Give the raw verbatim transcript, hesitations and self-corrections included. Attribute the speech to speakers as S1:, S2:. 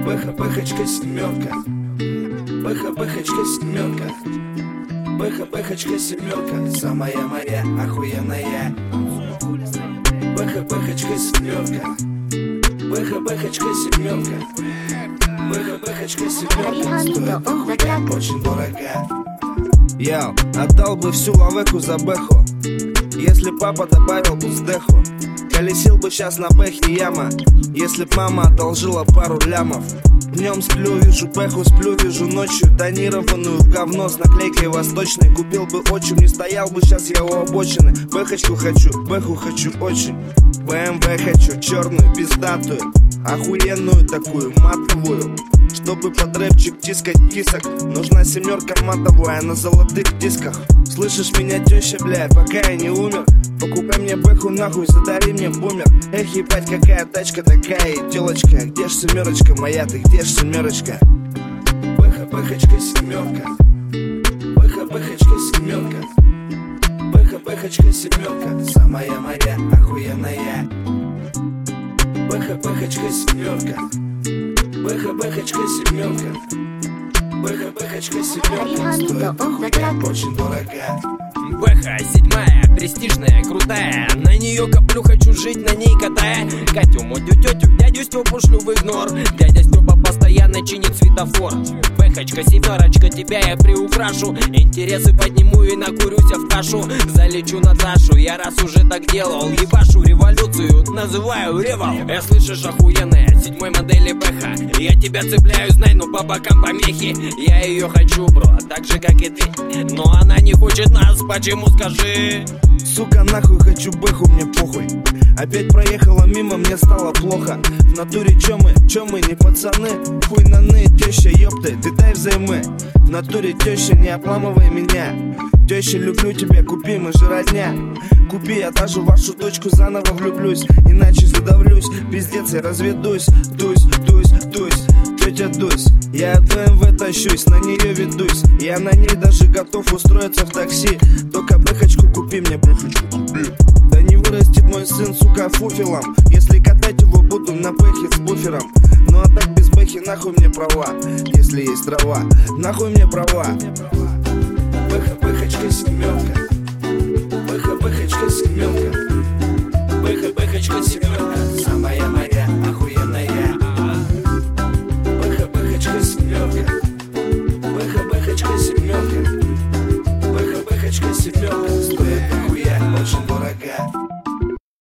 S1: Бэха-бэхочка семерка. Бэха-бэхочка семерка. Бэха-бэхочка семерка. Самая моя охуенная. Бэха-бэхочка семерка. Бэха-бэхочка семерка. Бэха-бэхочка семерка. Стоит хуя очень дорого.
S2: Яу, отдал бы всю лавеку за бэху, если папа добавил бы сдеху. Колесил бы сейчас на бэхе яма, если б мама одолжила пару лямов. Днем сплю, вижу бэху, сплю, вижу ночью тонированную в говно с наклейкой восточной. Купил бы отчим, не стоял бы сейчас я у обочины. Бэхочку хочу, бэху хочу очень. БМВ хочу, черную, пиздатую, охуенную такую, матовую. Чтобы под рэпчик тискать кисок, нужна семерка матовая на золотых дисках. Слышишь меня, теща, бля, пока я не умер, покупай мне бэху нахуй, задари мне бумер. Эх, ебать, какая тачка такая, и телочка, где ж семерочка моя, ты где ж семерочка?
S1: Бэха-бэхочка семерка. Бэха-бэхочка семерка. Бэха-бэхочка семерка. Самая моя охуенная. Бэха-бэхочка семерка. Бэха-бэхочка семерка. Бэха-бэхочка семерка. Стоит хуя очень дорого.
S3: Бэха седьмая, престижная, крутая. На нее коплю, хочу жить, на ней катая. Катю, мотю, тетю, дядю Степу шлю в игнор. Дядя Степа постоянно чинит светофор. Бэхочка, семерочка, тебя я приукрашу. Интересы подниму и накурюся в кашу. Залечу Наташу, я раз уже так делал. Ебашу революцию, называю ревал. Я слышишь, охуенная, седьмой модели бэха. Я тебя цепляю, знай, ну по бокам помехи. Я ее хочу, бро, так же как и ты. Но она не хочет нас, почему, скажи?
S2: Сука, нахуй хочу бэху, мне похуй. Опять проехала мимо, мне стало плохо. В натуре чё мы, чё мы, не пацаны. Хуй на ны, теща, ёпты, ты дай взаймы. В натуре теща, не обламывай меня. Теща, люблю тебя, купи, мы же родня. Купи, я даже в вашу дочку заново влюблюсь. Иначе задавлюсь, пиздец, я разведусь. Дусь, дусь, дусь, тетя Дусь. Я от БМВ тащусь, на нее ведусь. Я на ней даже готов устроиться в такси. Только бэхочку купи мне, бэхочку купи. Да не вырастет мой сын, сука, фуфелом, если катать его буду на бэхе с буфером. Ну а так без бэхи нахуй мне права, если есть трава, нахуй мне права.
S1: Бэха-бэхочка семерка. Бэха-бэхочка семерка. Бэха-бэхочка семерка.